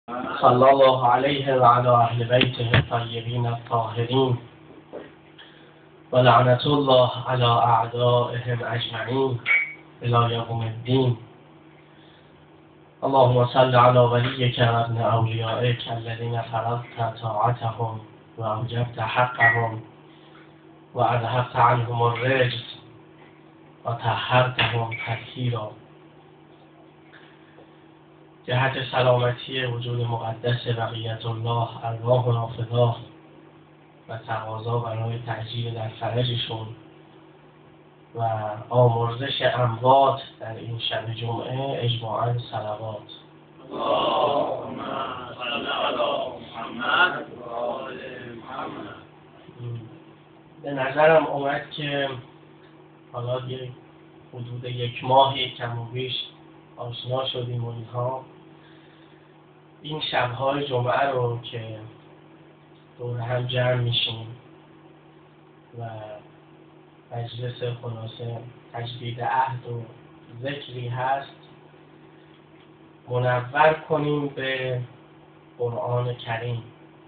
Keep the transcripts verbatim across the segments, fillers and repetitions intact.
صلى الله عليه وعلى أهل بيته الطيبين الطاهرين ولعنة الله على أعدائهم أجمعين إلى يوم الدين. اللهم صل على وليك وابن أوليائك الذين فرضت طاعتهم وأوجبت حقهم وأذهبت عنهم الرجس وطهرتهم تطهيرا. جهت سلامتی وجود مقدس بقیت الله ارواحنا فداه و تقاضا برای تعجیل در فرجشون و آمرزش اموات در این شب جمعه اجماعاً صلوات. اللهم صل علی محمد و آل محمد. به نظرم اومد که حالا یه حدود یک ماهی کم و بیش آشنا شدیم و اینها، این شب‌های جمعه رو که دور هم جمع میشیم و مجلس خلاصه تجدید عهد و ذکری هست، منور کنیم به قرآن کریم.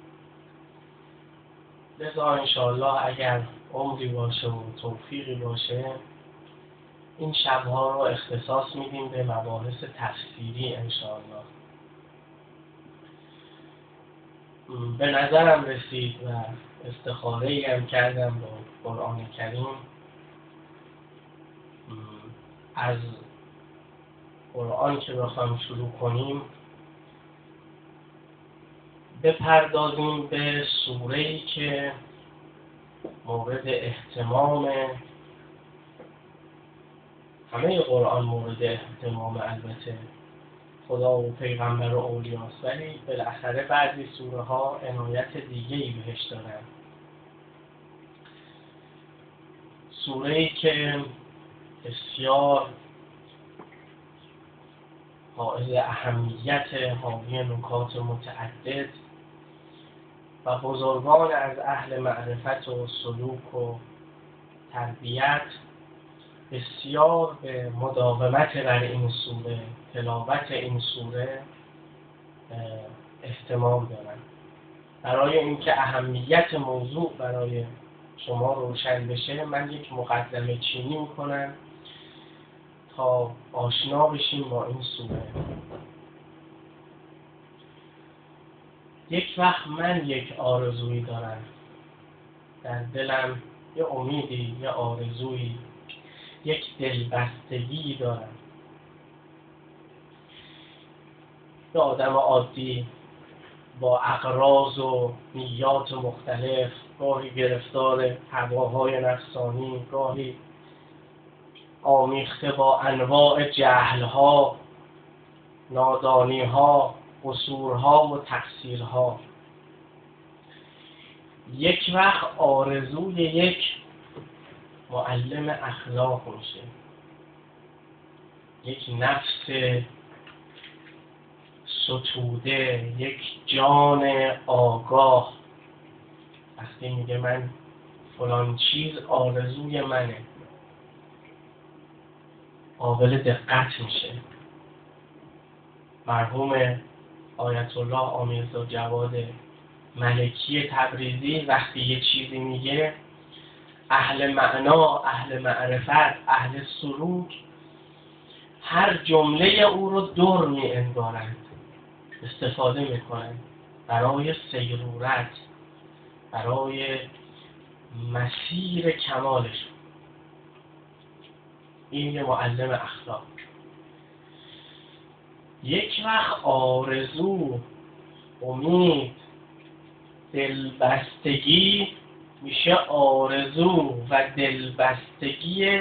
لذا انشاءالله اگر عمری باشه و توفیقی باشه این شب‌ها رو اختصاص میدیم به مباحث تفسیری انشاءالله. به نظرم رسید و استخاره‌ای هم کردم با قرآن کریم، از قرآن که بخوایم شروع کنیم بپردازیم به سوره‌ای که مورد اهتمام همه قرآن مورد اهتمام البته خدا و پیغمبر و اولیاست، ولی بالاخره بعضی سوره ها عنایت دیگه‌ای بهش دارن. سوره‌ای که بسیار حائز اهمیت، حاوی نکات متعدد و بزرگان از اهل معرفت و سلوک و تربیت بسیار به مداومت بر این سوره، تلاوت این سوره اهتمام دارند. برای اینکه اهمیت موضوع برای شما روشن بشه من یک مقدمه چینی میکنم تا آشنا بشیم با این سوره. یک وقت من یک آرزویی دارم در دلم، یه امیدی، یه آرزویی، یک دلبستگی دارم. یه آدم عادی با اغراض و نیات مختلف، گاهی گرفتار هواهای نفسانی، گاهی آمیخته با انواع جهلها، نادانیها، قصورها و تقصیرها، یک وقت آرزوی یک معلم اخلاق میشه، یک نفس ستوده، یک جان آگاه. وقتی میگه من فلان چیز آرزوی منه، قابل دقت میشه. مرحوم آیت الله آمیرزا جواد ملکی تبریزی وقتی یه چیزی میگه، اهل معنا، اهل معرفت، اهل سلوک هر جمله او رو دور می انگارند، استفاده می کنند برای سیرورت، برای مسیر کمالش. این یه معلم اخلاق. یک وقت آرزو، امید، دلبستگی میشه آرزو و دلبستگی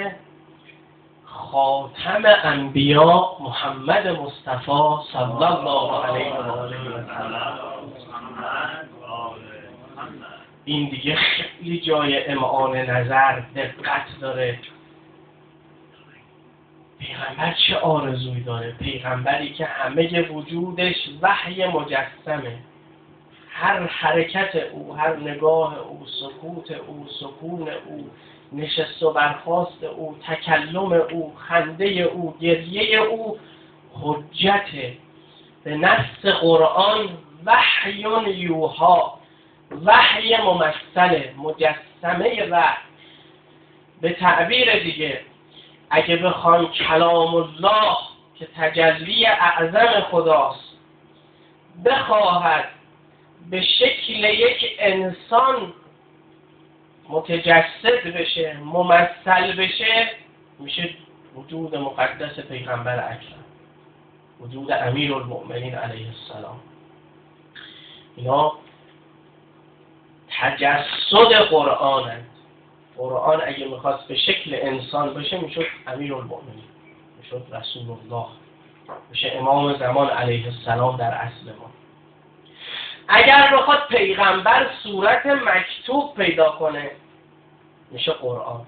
خاتم انبیا محمد مصطفی صلی الله علیه و آله و سلم. این دیگه خیلی جای امعان نظر، دقت داره. پیغمبر چه آرزویی داره؟ پیغمبری که همه وجودش وحی مجسمه، هر حرکت او، هر نگاه او، سکوت او، سکون او، نشست و برخاست او، تکلم او، خنده او، گریه او حجت به نص قرآن وحی یوها، وحی ممثل، مجسمه وحی. به تعبیر دیگه اگه بخوام کلام الله که تجلی اعظم خداست بخواهد به شکل یک انسان متجسد بشه، ممثل بشه، میشه وجود مقدس پیغمبر اکرم، وجود امیرالمؤمنین علیه السلام. اینا تجسد قرآنند. قرآن اگه میخواست به شکل انسان بشه میشد امیرالمؤمنین، میشد رسول الله، میشه امام زمان علیه السلام در اصل ما. اگر بخواد پیغمبر صورت مکتوب پیدا کنه میشه قرآن.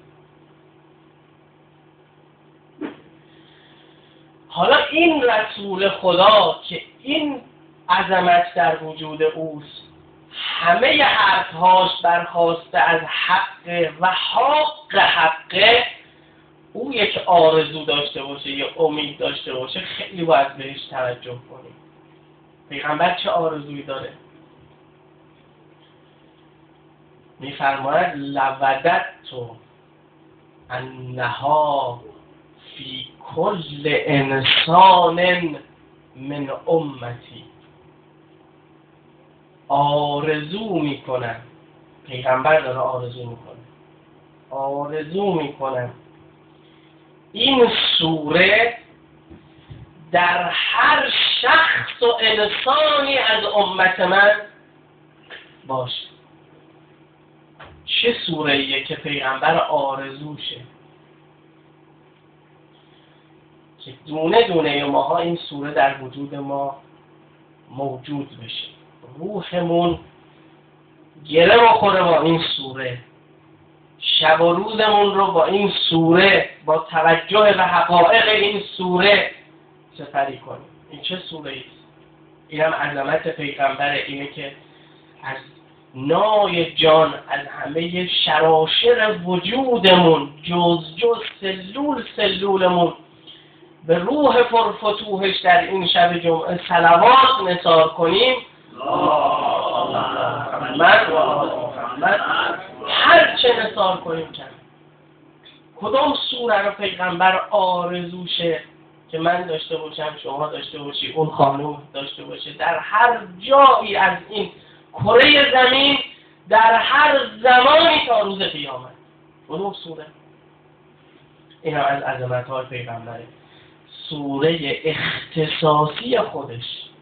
حالا این رسول خدا که این عظمت در وجود اوست، همه حرفهاش برخواسته از حق و حق حقه، او یک آرزو داشته باشه، یک امید داشته باشه، خیلی باید بهش توجه کنیم. پیغمبر چه آرزویی داره؟ میفرماید لوددت انها فی کل انسان من امتی. آرزو میکنم، پیغمبر داره آرزو میکنه، آرزو میکنم این سوره در هر شخص و انسانی از امت من باشه. چه سوره ایه که پیغمبر آرزوشه که دونه دونه ماها این سوره در وجود ما موجود بشه، روحمون گره بخوره با این سوره، شب و روزمون رو با این سوره، با توجه به حقایق این سوره سپری کنیم. این چه سوره ایست؟ این هم عظمت پیغمبره، اینه که از نای جان، از همه شراشر وجودمون، جز جز سلول سلولمون، به روح پرفتوحش در این شب جمعه صلوات نثار کنیم. محمد و آل محمد. هر چه نثار کنیم کم. کدام سوره رو پیغمبر آرزوشه که من داشته باشم، شما داشته باشی، اون خانم داشته باشه، در هر جایی از این کره زمین، در هر زمانی تا روز قیامت. کدام سوره؟ این هم از عظمت‌های پیغمبره. سوره اختصاصی خودش،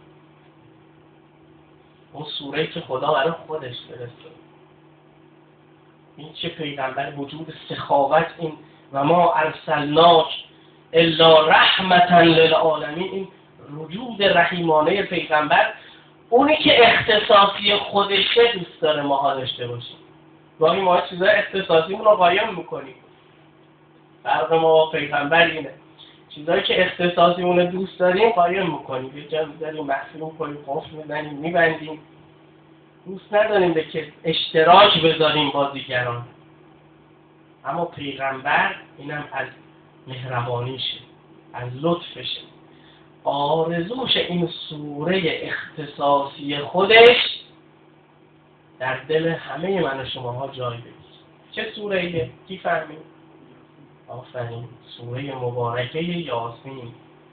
اون سوره که خدا برای خودش فرستاد. این چه پیغمبر، وجود سخاوت، این و ما ارسلناک الا رحمتا للعالمین، این وجود رحیمانه پیغمبر، اونی که اختصاصی خودشه دوست داره ماها داشته باشیم. گاهی ما چیزای اختصاصیمون رو قایم میکنیم. فرق ما با پیغمبر اینه، چیزایی که اختصاصیمون رو دوست داریم قایم میکنیم، یه جا میذاریم، محصول کنیم، قفل میزنیم، میبندیم. دوست نداریم به که اشتراک بذاریم با دیگران. اما پیغمبر اینم از مهربانیشه، از لطفشه، آرزوش این سوره اختصاصی خودش در دل همه من و شماها جای بگیره. چه سوره ایه؟ کی فهمید؟ آفرین، سوره مبارکه یاسین.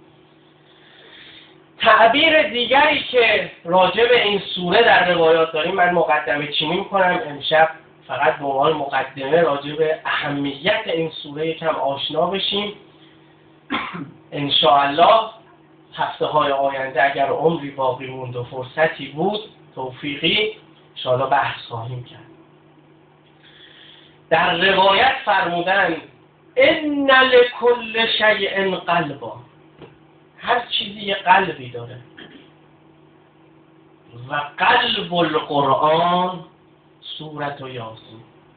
تعبیر دیگری که راجع به این سوره در روایات داریم، من مقدمه چینی میکنم امشب، فقط به عنوان مقدمه راجع به اهمیت این سوره یکم آشنا بشیم. انشاءالله هفته های آینده اگر عمری باقی موند و فرصتی بود، توفیقی، انشاءالله بحث خواهیم کرد. در روایت فرمودن ان لکل شیء قلبا، هر چیزی یه قلبی داره و قلب القرآن سورة یاسین.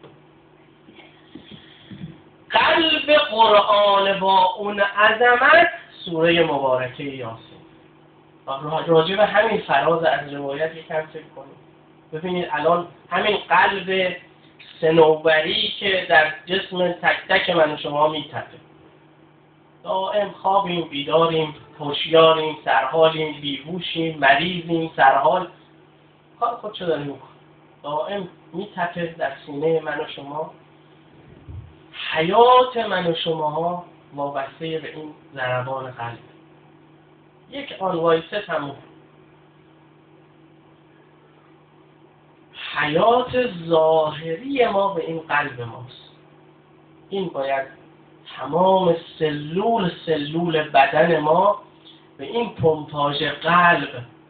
قلب قرآن با اون عظمت سوره مبارکه یاسین. راجع به همین فراز از روایت یکم فکر کنید. ببینید الان همین قلب صنوبری که در جسم تک تک من و شما میتپه، دائم خوابیم، بیداریم، هوشیاریم، سرحالیم، بیهوشیم، مریضیم، سرحال، کار خودشو داره میکنه. دائم میتپه در سینه من و شما. حیات من و شماها وابسته به این ضربان قلب. یک آن وایسه تموم. حیات ظاهری ما به این قلب ماست. این باید تمام سلول سلول بدن ما به این پمپاژ قلب،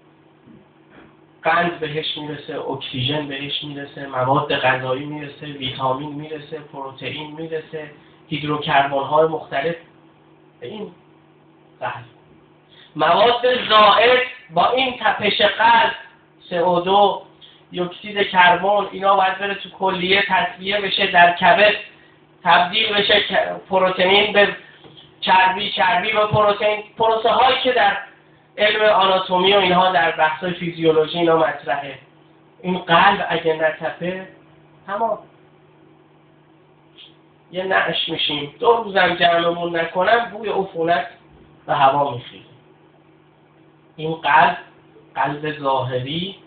قند بهش میرسه، اکسیژن بهش میرسه، مواد غذایی میرسه، ویتامین میرسه، پروتئین میرسه، هیدروکربن های مختلف به این قلب. مواد زائد با این تپش قلب، سی او دو، دی اکسید کربن، اینا باید بره تو کلیه تصفیه بشه، در کبد تبدیل بشه، پروتئین به چربی، چربی به پروتئین. پروسه هایی که در علم آناتومی و اینها در بحث‌های فیزیولوژی اینا مطرحه. این قلب اگه نتپه تمام، یه نعش میشیم. دو روزم جمعمون نکنم بوی عفونت به هوا میخیره. این قلب، قلب ظاهری،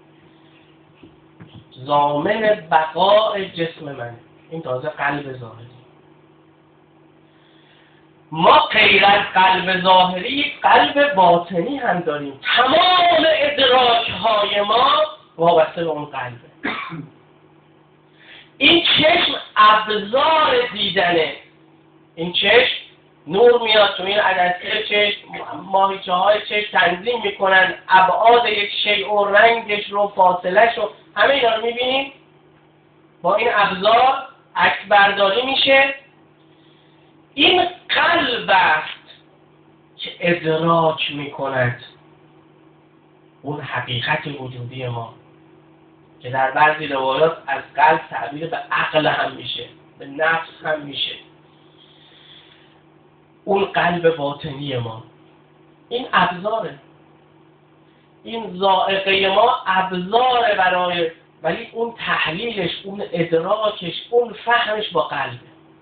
ضامن بقای جسم من. این تازه قلب ظاهری. ما غیر از قلب ظاهری قلب باطنی هم داریم. تمام ادراک های ما وابسته به اون قلبه. این چشم ابزار دیدنه. این چشم نور میاد تو این عدسه چشم، ماهیچه های چشم تنظیم میکنن ابعاد یک شیء و رنگش رو، فاصلش رو، همه اینا رو میبینیم. با این ابزار عکس برداری میشه. این قلب است که ادراک میکند اون حقیقت وجودی ما که در بعضی روایات از قلب تعبیر به عقل هم میشه، به نفس هم میشه. اون قلب باطنی ما، این ابزاره، این ذائقه ما ابزاره برای، ولی اون تحلیلش، اون ادراکش، اون فهمش با قلبه.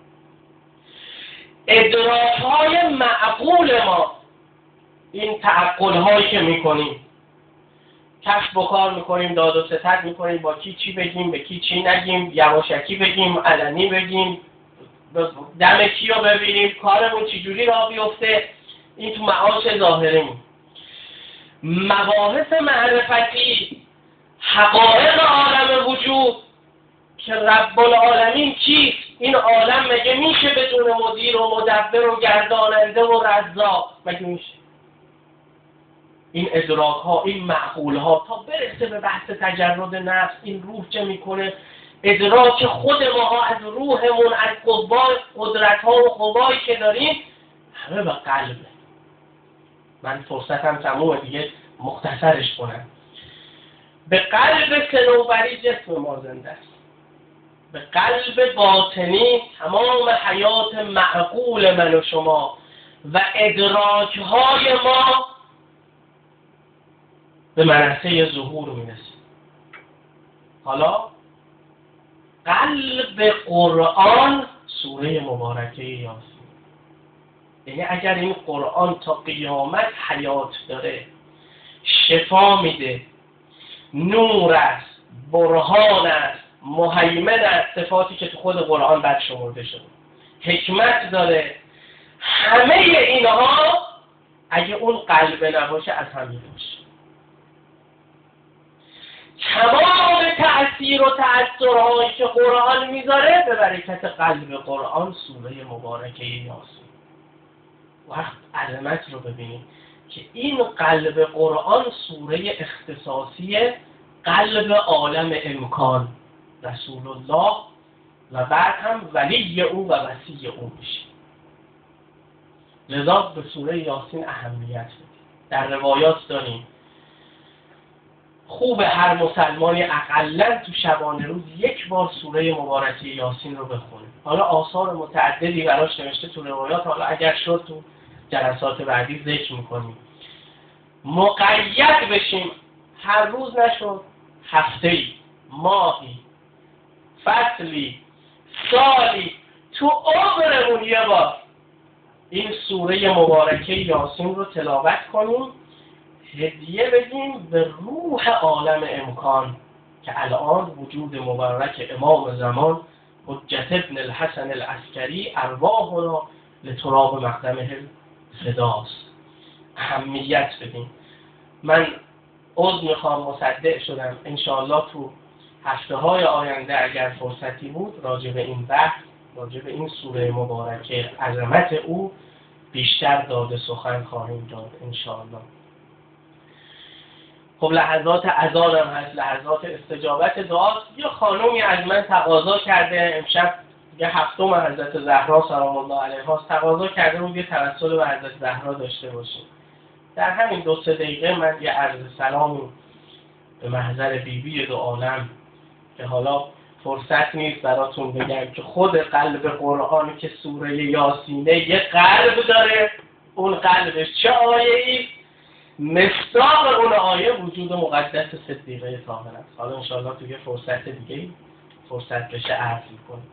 ادراک‌های معقول ما، این تعقل‌هایی که می‌کنیم، کشف و کار می‌کنیم، داد و ستد می‌کنیم، با کی چی بگیم، به کی چی نگیم، یواشکی بگیم، علنی بگیم، دم کی رو ببینیم، کارمون چجوری راه بیفته، این تو معاش ظاهرمون. مباحث معرفتی، حقایق عالم وجود که رب العالمین کیست، این عالم مگه میشه بدون مدیر و مدبر و گرداننده و رزاق؟ مگه میشه؟ این ادراک ها، این معقول ها، تا برسه به بحث تجرد نفس، این روح چه میکنه، ادراک خود ما از روحمون، از قوای قدرت ها و قوایی که داریم، همه به قلبه. من فرصتم تمومه دیگه، مختصرش کنم. به قلب صنوبری جسم ما زنده است. به قلب باطنی تمام حیات معقول من و شما و ادراک های ما به منصه ظهور میرسه. حالا قلب قرآن سوره مبارکه یاسین. یعنی اگر این قرآن تا قیامت حیات داره، شفا میده، نور است، برهان است، مهیمن است، صفاتی که تو خود قرآن برشمرده شده، حکمت داره، همه اینها اگه اون قلب نباشه از هم میباشه. تمام تأثیر و تأثیرهایی که قرآن میذاره به برکت قلب قرآن سوره مبارکه یاسین. وقت عظمت رو ببینید که این قلب قرآن سوره اختصاصی قلب عالم امکان رسول الله و بعد هم ولی او و وصی او میشه. لذا به سوره یاسین اهمیت بدید. در روایات داریم خوب هر مسلمانی اقلن تو شبانه روز یک بار سوره مبارکه یاسین رو بخونه. حالا آثار متعددی براش نوشته تو روایات، حالا اگر شد تو جلسات بعدی ذکر میکنیم. مقید بشیم، هر روز نشد، هفته‌ای، ماهی، فصلی، سالی، تو عمرمون یه بار این سوره مبارکه یاسین رو تلاوت کنیم، هدیه بدیم به روح عالم امکان که الان وجود مبارک امام زمان حجت ابن الحسن العسکری ارواحنا لتراب مقدمه فداست، اهمیت بدیم. من عذر میخوام مصدق شدم، انشاءالله تو هفته های آینده اگر فرصتی بود راجع به این بحث، راجع به این سوره مبارکه عظمت او بیشتر داده سخن خواهیم داد انشاءالله. خب لحظات اذان هم هست، لحظات استجابت دعاست. یه خانومی از من تقاضا کرده، امشب یه هفتم حضرت زهرا سلام الله علیها تقاضا کرده بود یه توسل به حضرت زهرا داشته باشیم. در همین دو سه دقیقه من یه عرض سلامی به محضر بیبی دو عالم که حالا فرصت نیست براتون بگم که خود قلب قرآن که سوره یاسینه یه قلب داره، اون قلبش چه آیه ای؟ مصداق اون آیه وجود مقدس صدیقه طاهر است. حالا انشاءالله تو یه فرصت دیگه فرصت بشه عرض می‌کنم.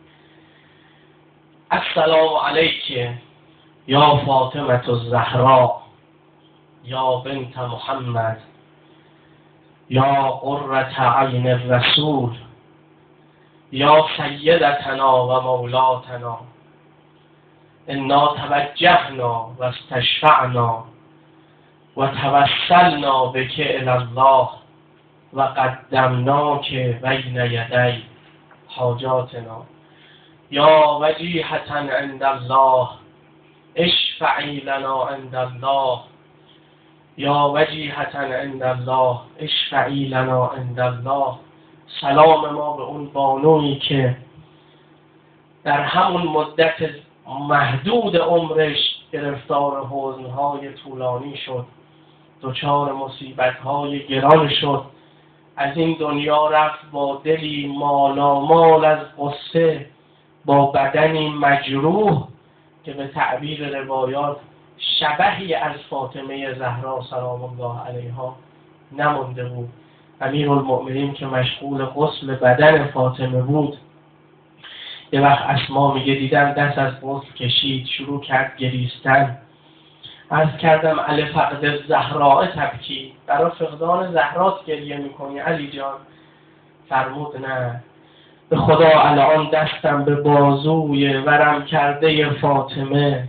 السلام علیک یا فاطمه الزهرا یا بنت محمد یا قرة عین الرسول یا سیدتنا و مولاتنا، انا توجهنا و استشفعنا و توسلنا بک الی الله و قدمناک بین یدی حاجاتنا، یا وجیهة عند الله اشفعی لنا عند الله، یا وجیهة عند الله اشفعی لنا عند الله. سلام ما به اون بانویی که در همون مدت محدود عمرش گرفتار حزن‌های طولانی شد، دچار مصیبت‌های گران شد، از این دنیا رفت با دلی مالامال از غصه، با بدنی مجروح که به تعبیر روایات شبحی از فاطمه زهرا سلام الله علیها نمانده بود. امیرالمؤمنین که مشغول غسل بدن فاطمه بود، یه وقت اسما میگه دیدم دست از غسل کشید، شروع کرد گریستن. عرض کردم علی فقد زهراء تبکی، برای فقدان زهرات گریه میکنی علی جان؟ فرمود نه، به خدا الان دستم به بازوی ورم کرده فاطمه،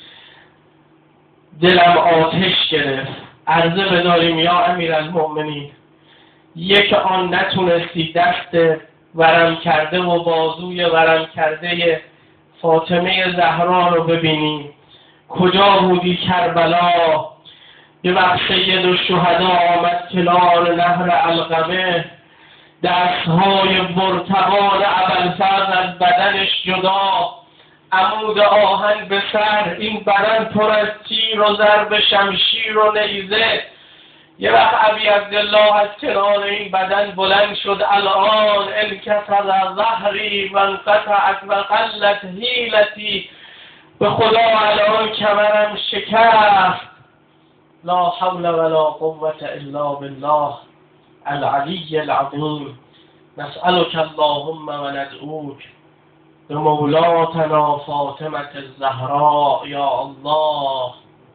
دلم آتش گرفت. عرضه بداریم یا امیرالمؤمنین، یک آن نتونستی دست ورم کرده و بازوی ورم کرده فاطمه زهرا رو ببینی؟ کجا بودی کربلا؟ یه وقت سید الشهدا آمد کنار نهر علقمه، دستهای مرتبان ابوالفضل از بدنش جدا، عمود آهن به سر، این بدن پر از تیر و ضرب شمشیر و نیزه. یه وقت ابی عبدالله از کنار این بدن بلند شد، الان انکسر ظهری و انقطعت و قلت حیلتی، به خدا الان کمرم شکست. لا حول ولا قوة الا بالله العلی العظیم. نسألك اللهم و ندعوک به مولاتنا فاطمة الزهراء یا الله.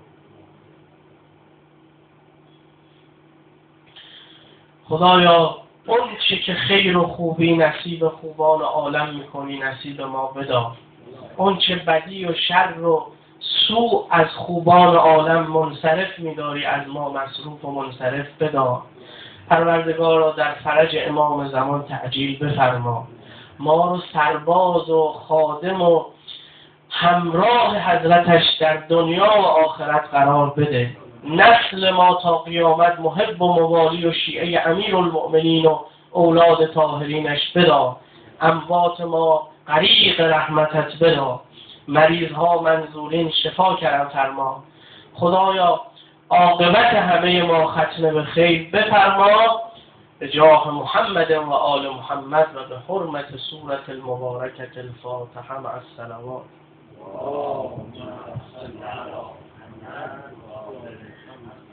خدایا اون چی که خیر و خوبی نصیب خوبان عالم میکنی نصیب ما بدار، اون چه بدی و شر و سوء از خوبان عالم منصرف میداری از ما مصروف و منصرف بدار. پروردگار را در فرج امام زمان تعجیل بفرما، ما رو سرباز و خادم و همراه حضرتش در دنیا و آخرت قرار بده. نسل ما تا قیامت محب و موالی و شیعه امیرالمؤمنین و اولاد طاهرینش بدا. اموات ما غریق رحمتت بدا. مریض ها منظورین شفا کرم فرما. خدایا عاقبت همه ما ختم به خیر بفرما، به جاه محمد و آل محمد و به حرمت سورة المبارکة الفاتحه مع الصلوات. اللهم صل على محمد و آل محمد.